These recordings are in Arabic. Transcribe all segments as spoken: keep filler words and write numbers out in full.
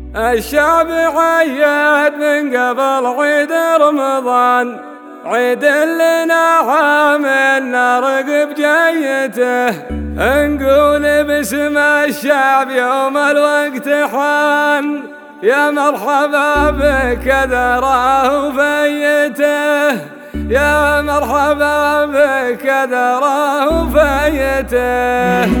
الشعب عيد من قبل عيد رمضان، عيد لنا عام نرقب جيته، نقول باسم الشعب يوم الوقت حان، يا مرحبا بك ذراه فيته، يا مرحبا بك ذراه فيته.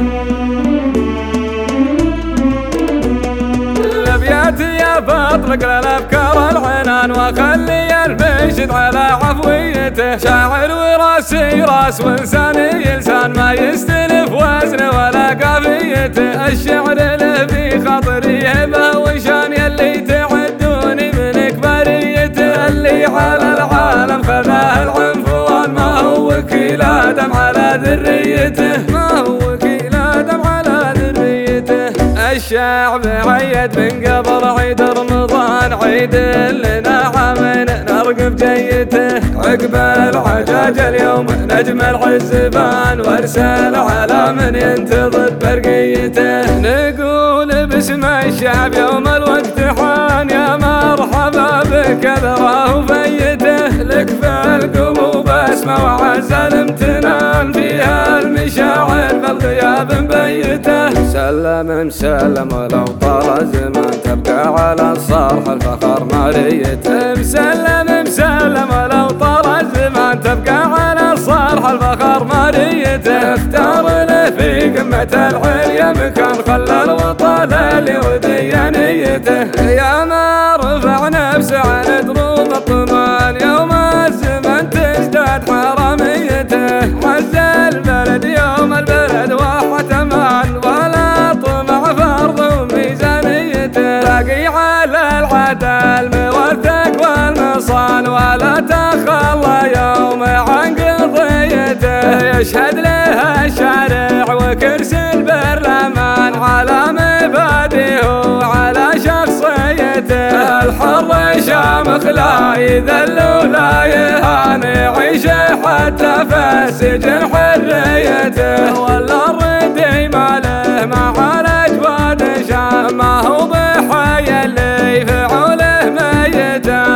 الابيات يا فاطلق للافكار العنان، وخلي المنشد على عفويته، شاعر وراسي راس ولساني لسان، ما يستلف وزن ولا قافيته، الشعر له في خاطري هبه وشان، يلي تعدوني من كبريته، اللي على العالم خذاه العنفوان، ما هو وكيل ادم على ذريته، ما هو وكيل ادم على ذريته. الشعب عيد من قبل عيد رمضان، عيد لنا عامين نرقب جيته، عقب الحجاج اليوم نجم الحزبان، وارسل على من ينتظر برقيته، نقول باسم الشعب يوم الوقت حان، يا مرحبا بك ذراه فيته، لك في القلوب اسمه وعز الامتنان، فيها المشاعر بالغياب مبيته، سلم مسلم ولو طال الزمان، تبقى على الصرح الفخر ماريته، مسلم مسلم ولو طال الزمان، تبقى على الصرح الفخر ماريته، اختار له في قمة العليا مكان، خلى الوطن اللي ودي نيته، يا ما رفع نفسه عن دروب الطمان، يوم الزمن تزداد حراميته، حز البلد يوم البلد واحة امان، ولا طمع فرض وميزانيته، باقي على العدل موثق والمصان، ولا تخلى يوم عن قضيته، يشهد له الشارع وكرسي البرلمان، على مبادئه وعلى شخصيته، الحر شامخ لا يذل ولا يهان، يعيش حتى في السجن حريته، ولا الردي ما له ما عالج ودشان، ما هو بحي اللي فعوله ميته،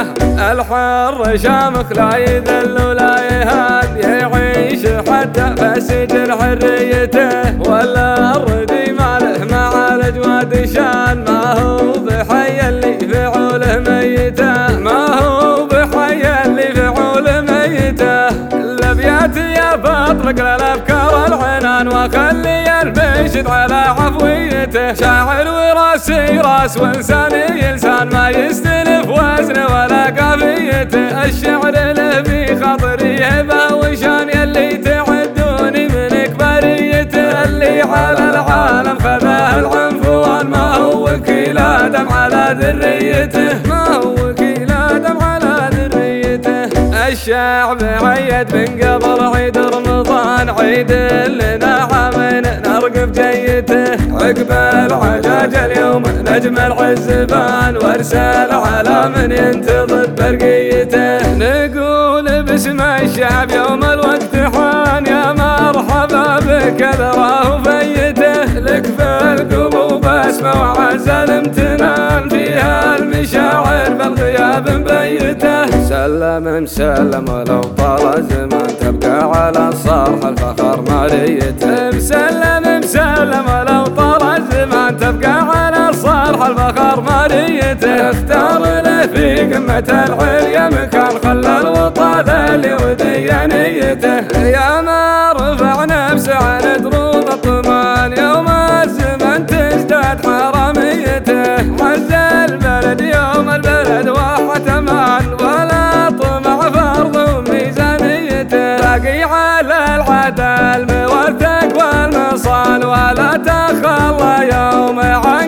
الحر شامخ لا يذل ولا يهان، يعيش حتى في السجن حريته، ولا الردي ما له ما عالج ودشان، ما هو بحي اللي فعوله ميته، ما هو بحي اللي فعوله ميته. الابيات يا فاطلق للافكار العنان، وخلي المنشد على عفويته، شاعر وراسي راس ولساني لسان، ما يستلف وزن ولا قافيته، الشعر له في خاطري هبه وشان، يلي تعدوني من كبريته، اللي على العالم خذاه العنفوان، ما هو وكيل ادم على ذريته، ما هو وكيل ادم على ذريته. الشعب عيد من قبل عيد رمضان، عيد لنا عامين نرقب جيته، عقب الحجاج اليوم نجم الحزبان، وارسل على من ينتظر برقيته، نقول باسم الشعب يوم الوقت حان، يا مرحبا بك ذراه فيته، لك في القلوب اسمه وعز الامتنان، فيها المشاعر بالغياب مبيته، سلم مسلم ولو طال الزمان، تبقى على الصرح الفخر ماريته، مسلم مسلم ولو طال الزمان، تبقى على الصرح الفخر ماريته، اختار له في قمة العليا مكان، خلى الوطن اللي ودي نيته، يا ما رفع نفسه عن دروب الطمان، يوم الزمن تزداد حراميته، حز البلد يوم البلد واحة امان، ولا طمع فرض وميزانيته، باقي على العدل موثق والمصان، ولا تخلى يوم عن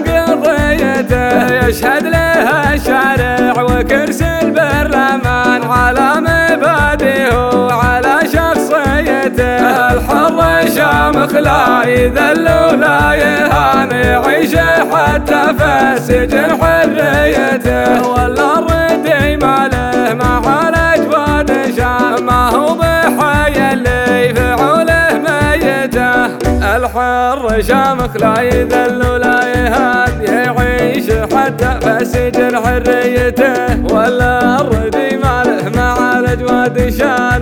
قضيته، يشهد له الشارع وكرسي البرلمان، على مبادئه وعلى شخصيته، الحر شامخ لا يذل ولا يهان، يعيش حتى في السجن حريته، ولا الردي ما له ما عالج ودشان، ما هو بحي اللي فعوله ميته، الحر شامخ لا يذل ولا يهان، يعيش حتى في ذريته، ولا الردي ماله مع الأجواد شايل